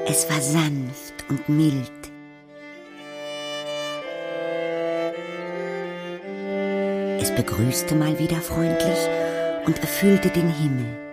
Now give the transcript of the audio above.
Es war sanft und mild. Es begrüßte mal wieder freundlich und erfüllte den Himmel.